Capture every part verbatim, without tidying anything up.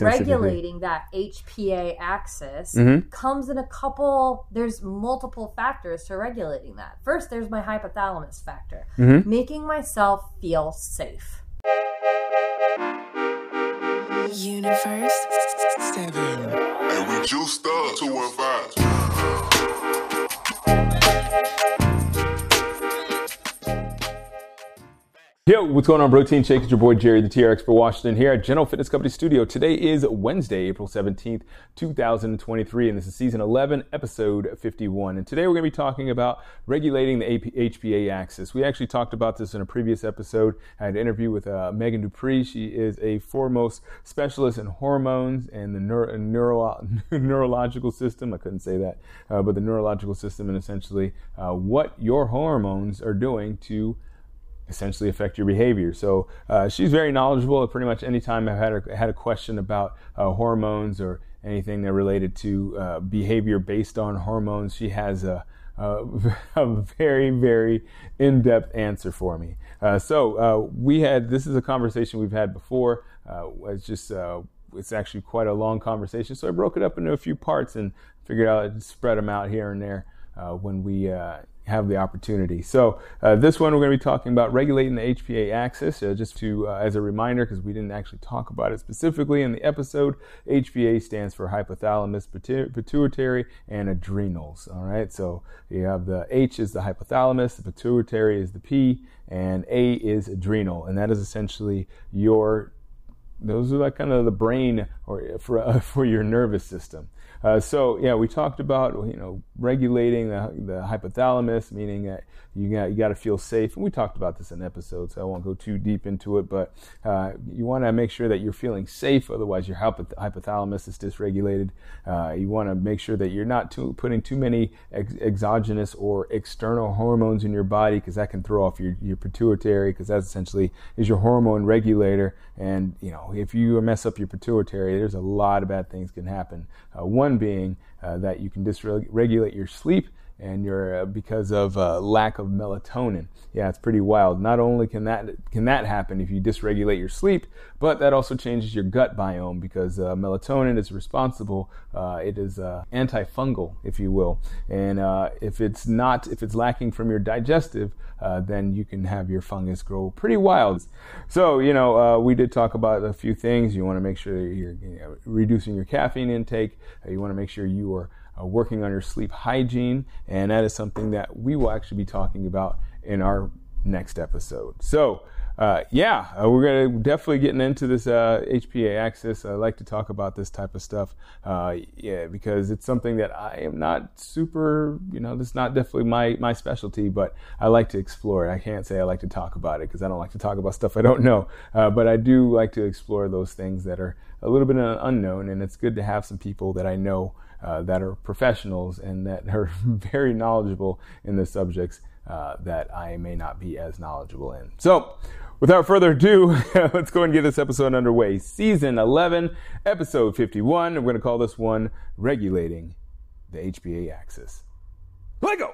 regulating that H P A axis mm-hmm. comes in a couple, there's multiple factors to regulating that. First, there's my hypothalamus factor, mm-hmm. making myself feel safe. Universe seven. And we juiced up two one five. Yo, what's going on, Protein Shake? It's your boy Jerry, the T R Expert Washington here at General Fitness Company Studio. Today is Wednesday, April seventeenth, two thousand twenty-three, and this is season eleven, episode fifty-one. And today we're going to be talking about regulating the H P A axis. We actually talked about this in a previous episode. I had an interview with uh, Megan Dupree. She is a foremost specialist in hormones and the neuro- neuro- neurological system. I couldn't say that, uh, but the neurological system and essentially uh, what your hormones are doing to essentially affect your behavior. So uh, she's very knowledgeable. Pretty much anytime I've had a, had a question about uh, hormones or anything that related to uh, behavior based on hormones, she has a, a, a very, very in-depth answer for me. Uh, so uh, we had, this is a conversation we've had before. Uh, it's just, uh, it's actually quite a long conversation. So I broke it up into a few parts and figured out I'd spread them out here and there uh, when we uh, have the opportunity. So uh, this one we're going to be talking about regulating the H P A axis. Uh, just to uh, as a reminder, because we didn't actually talk about it specifically in the episode, H P A stands for hypothalamus, pituitary, and adrenals. All right. So you have the H is the hypothalamus, the pituitary is the P, and A is adrenal, and that is essentially your. Those are like kind of the brain or for uh, for your nervous system. Uh, so yeah, we talked about you know regulating the the hypothalamus, meaning that you got you got to feel safe, and we talked about this in episodes, so I won't go too deep into it. But uh, you want to make sure that you're feeling safe, otherwise your hypothalamus is dysregulated. Uh, you want to make sure that you're not too, putting too many ex- exogenous or external hormones in your body, because that can throw off your your pituitary, because that essentially is your hormone regulator. And you know if you mess up your pituitary, there's a lot of bad things can happen. Uh, one being uh, that you can dysregulate your sleep and your uh, because of uh, lack of melatonin. Yeah, it's pretty wild. Not only can that can that happen if you dysregulate your sleep, but that also changes your gut biome, because uh, melatonin is responsible. Uh, it is uh, antifungal, if you will, and uh, if it's not, if it's lacking from your digestive, uh, then you can have your fungus grow pretty wild. So you know, uh, we did talk about a few things. You want to make sure you're you know, reducing your caffeine intake. Uh, you want to make sure you are Uh, working on your sleep hygiene, and that is something that we will actually be talking about in our next episode. So uh, yeah, uh, we're going to definitely getting into this uh, H P A axis. I like to talk about this type of stuff, uh, yeah, because it's something that I am not super, you know, this is not definitely my, my specialty, but I like to explore it. I can't say I like to talk about it, because I don't like to talk about stuff I don't know, uh, but I do like to explore those things that are a little bit unknown, and it's good to have some people that I know Uh, that are professionals and that are very knowledgeable in the subjects uh, that I may not be as knowledgeable in. So, without further ado, let's go and get this episode underway. Season eleven, episode fifty-one. We're going to call this one Regulating the H P A Axis. Let go!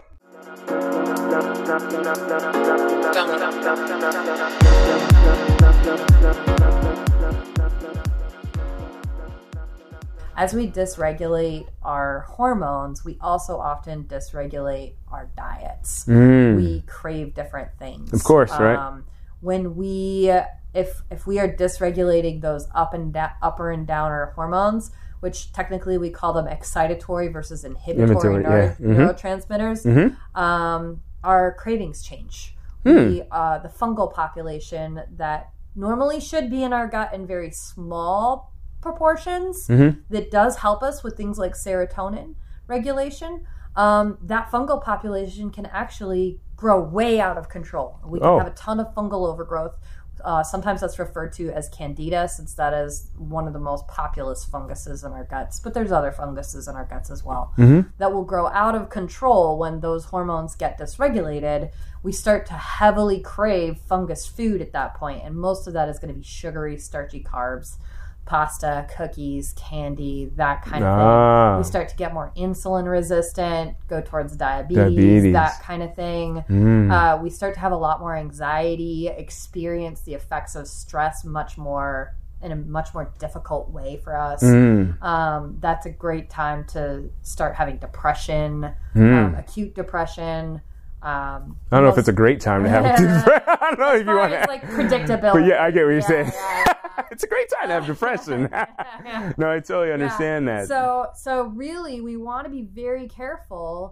As we dysregulate our hormones, we also often dysregulate our diets. Mm. We crave different things. Of course, right? Um, when we, if if we are dysregulating those up and da- upper and downer hormones, which technically we call them excitatory versus inhibitory, inhibitory neuro- yeah. mm-hmm. neurotransmitters, mm-hmm. um, our cravings change. Mm. We, uh, the fungal population that normally should be in our gut in very small proportions, mm-hmm. that does help us with things like serotonin regulation. Um, that fungal population can actually grow way out of control. We can oh. have a ton of fungal overgrowth. Uh, sometimes that's referred to as candida, since that is one of the most populous funguses in our guts. But there's other funguses in our guts as well mm-hmm. that will grow out of control when those hormones get dysregulated. We start to heavily crave fungus food at that point, and most of that is going to be sugary, starchy carbs. Pasta, cookies, candy, that kind of ah. thing. We start to get more insulin resistant, go towards diabetes, diabetes. that kind of thing. Mm. Uh, we start to have a lot more anxiety, experience the effects of stress much more in a much more difficult way for us. Mm. Um, that's a great time to start having depression, Mm. um, acute depression. Um, I don't know if it's a great time to have. I don't know if you want it's to. like predictability. But yeah, I get what you're Yeah, saying. yeah, yeah. It's a great time to have depression. No, I totally understand Yeah. that. So, so really, we want to be very careful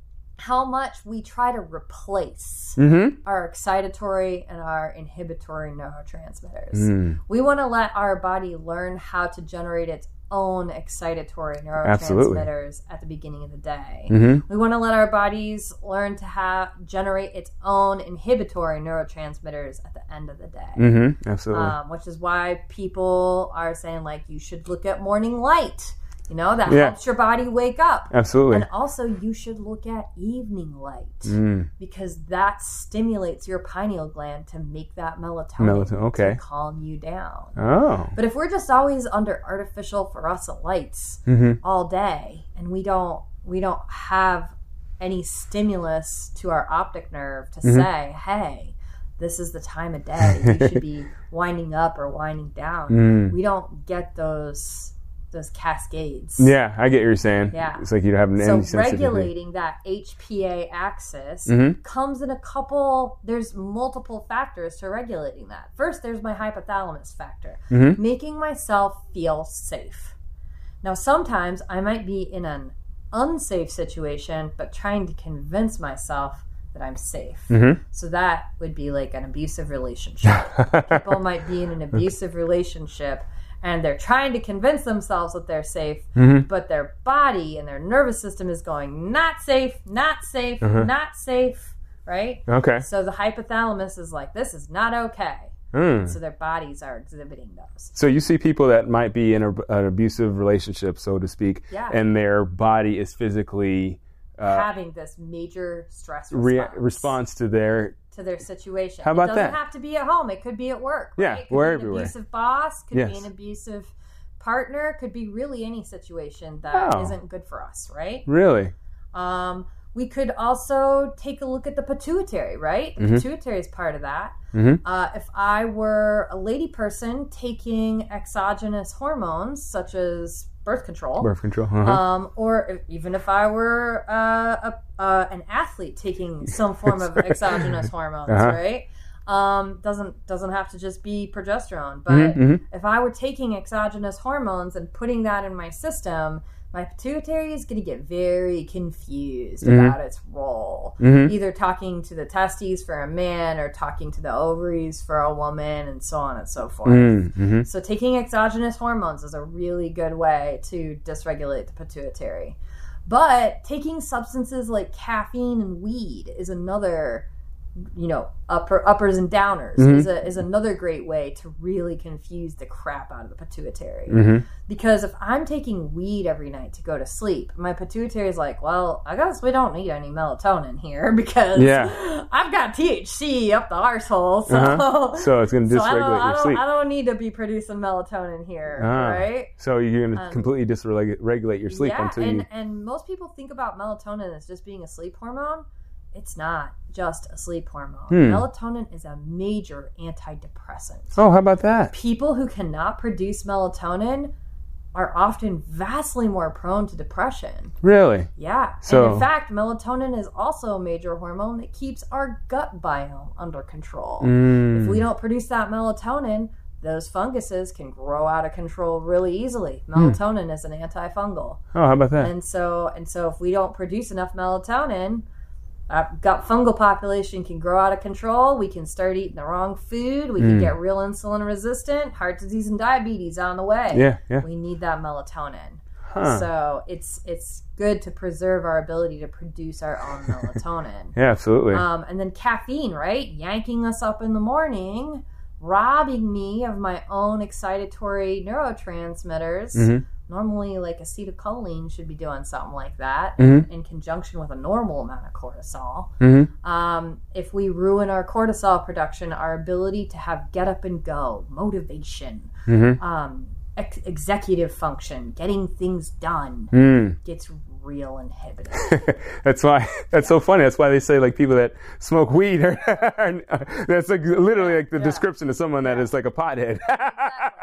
how much we try to replace Mm-hmm. our excitatory and our inhibitory neurotransmitters. Mm. We want to let our body learn how to generate its own excitatory Absolutely. neurotransmitters at the beginning of the day. Mm-hmm. We want to let our bodies learn to have generate its own inhibitory neurotransmitters at the end of the day. Mm-hmm. Absolutely. Um, which is why people are saying, like, you should look at morning light. You know, that Yeah. helps your body wake up. Absolutely. And also, you should look at evening light Mm. because that stimulates your pineal gland to make that melatonin, Melatonin, okay. to calm you down. Oh. But if we're just always under artificial fluorescent lights Mm-hmm. all day, and we don't we don't have any stimulus to our optic nerve to Mm-hmm. say, hey, this is the time of day you should be winding up or winding down. Mm. We don't get those those cascades. Yeah, I get what you're saying. Yeah. It's like you don't have any So sensitivity. regulating that H P A axis Mhm. comes in a couple, there's multiple factors to regulating that. First, there's my hypothalamus factor, Mhm. making myself feel safe. Now, sometimes I might be in an unsafe situation, but trying to convince myself that I'm safe. Mhm. So that would be like an abusive relationship. People might be in an abusive relationship and they're trying to convince themselves that they're safe, Mhm. but their body and their nervous system is going, not safe, not safe, Uh-huh. not safe, right? Okay. So the hypothalamus is like, this is not okay. Mm. So their bodies are exhibiting those. So you see people that might be in a, an abusive relationship, so to speak, Yeah. and their body is physically uh, Having this major stress re- response, response to their. to their situation. How about it doesn't that? have to be at home. It could be at work. Yeah, right? It could we're be an everywhere. abusive boss. Could Yes. be an abusive partner. Could be really any situation that Oh. not good for us, right? Really? Um, we could also take a look at the pituitary, right? The Mhm. pituitary is part of that. Mhm. Uh, if I were a lady person taking exogenous hormones such as birth control, Birth control. Uh-huh. um, or if, even if I were uh, a, uh, an athlete taking some form of exogenous hormones, Uh-huh. right? Um, doesn't doesn't have to just be progesterone, but Mhm, mhm. if I were taking exogenous hormones and putting that in my system, my pituitary is going to get very confused Mhm. about its role. Mhm. Either talking to the testes for a man or talking to the ovaries for a woman, and so on and so forth. Mm, mhm. So taking exogenous hormones is a really good way to dysregulate the pituitary. But taking substances like caffeine and weed is another, you know, upper uppers and downers Mhm. is a, is another great way to really confuse the crap out of the pituitary. Mhm. Because if I'm taking weed every night to go to sleep, my pituitary is like, well, I guess we don't need any melatonin here because Yeah. I've got T H C up the arsehole. So, Uh-huh. So it's going to so I, dysregulate don't, I, your don't, sleep. I don't need to be producing melatonin here, Ah. right? So you're going to Um, completely dysregulate your sleep yeah, until and, you. and most people think about melatonin as just being a sleep hormone. It's not just a sleep hormone. Hmm. Melatonin is a major antidepressant. Oh, how about that? People who cannot produce melatonin are often vastly more prone to depression. Really? Yeah. So- and in fact, melatonin is also a major hormone that keeps our gut biome under control. Mm. If we don't produce that melatonin, those funguses can grow out of control really easily. Melatonin is an antifungal. Oh, how about that? And so and so if we don't produce enough melatonin, our gut fungal population can grow out of control. We can start eating the wrong food. We can Mm. get real insulin resistant, heart disease and diabetes on the way. Yeah, yeah. We need that melatonin. Huh. So it's it's good to preserve our ability to produce our own melatonin. Yeah, absolutely. Um, and then caffeine, right? Yanking us up in the morning, robbing me of my own excitatory neurotransmitters. Mhm. Normally, like acetylcholine should be doing something like that Mhm. in conjunction with a normal amount of cortisol. Mhm. Um, if we ruin our cortisol production, our ability to have get up and go, motivation, Mhm. um, ex- executive function, getting things done Mm. gets real inhibited. That's why that's so funny. That's why they say like people that smoke weed are, are that's like literally like the Yeah. description of someone that is like a pothead.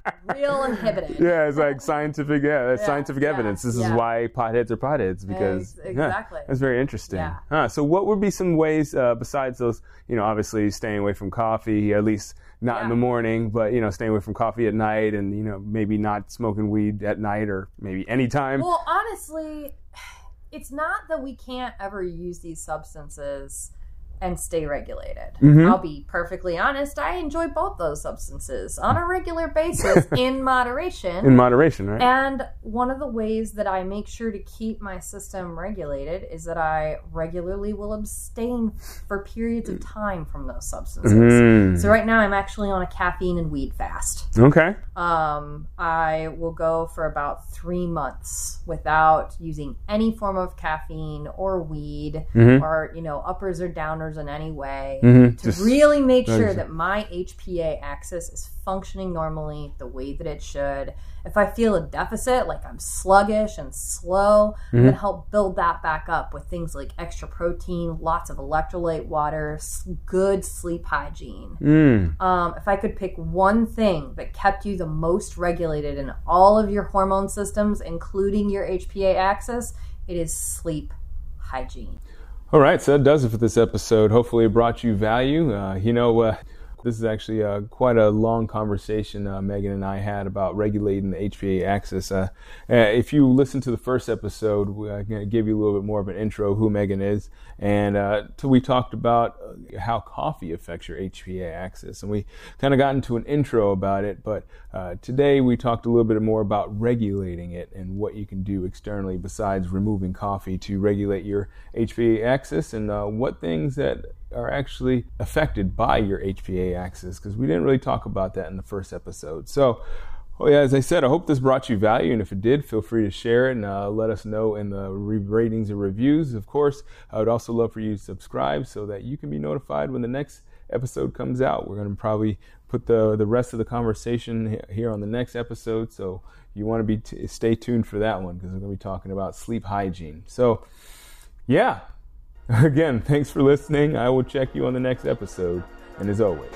Real inhibited. Yeah, it's like scientific, yeah, that's Yeah, scientific yeah, evidence. This yeah. is why potheads are potheads, because Ex- exactly. yeah, that's very interesting. Yeah. Huh, so what would be some ways, uh, besides those, you know, obviously staying away from coffee, at least not Yeah. in the morning, but, you know, staying away from coffee at night and, you know, maybe not smoking weed at night or maybe anytime. Well, honestly, it's not that we can't ever use these substances and stay regulated. Mm-hmm. I'll be perfectly honest, I enjoy both those substances on a regular basis in moderation. In moderation, right? And one of the ways that I make sure to keep my system regulated is that I regularly will abstain for periods of time from those substances. Mm. So right now I'm actually on a caffeine and weed fast. Okay. Um, I will go for about three months without using any form of caffeine or weed Mm-hmm. or, you know, uppers or downers in any way Mm-hmm. to Just- really make sure just- that my H P A axis is functioning normally the way that it should. If I feel a deficit, like I'm sluggish and slow, Mm-hmm. then help build that back up with things like extra protein, lots of electrolyte water, s- good sleep hygiene. Mm. Um, if I could pick one thing that kept you the most regulated in all of your hormone systems, including your H P A axis, it is sleep hygiene. All right, so that does it for this episode. Hopefully it brought you value. Uh, you know, uh, this is actually uh, quite a long conversation uh, Megan and I had about regulating the H P A axis. Uh, uh, if you listen to the first episode, I'm going to give you a little bit more of an intro who Megan is. And uh, till we talked about how coffee affects your H P A axis. And we kind of got into an intro about it. But uh, today we talked a little bit more about regulating it and what you can do externally besides removing coffee to regulate your H P A axis, and uh, what things that are actually affected by your H P A axis, because we didn't really talk about that in the first episode. So, oh yeah, as I said, I hope this brought you value, and if it did, feel free to share it and uh, let us know in the re- ratings and reviews. Of course, I would also love for you to subscribe so that you can be notified when the next episode comes out. We're going to probably put the the rest of the conversation here on the next episode, so you want to be t- stay tuned for that one, because we're going to be talking about sleep hygiene. So, yeah. Again, thanks for listening. I will check you on the next episode. And as always,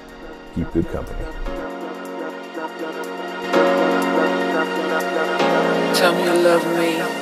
keep good company. Tell me you love me.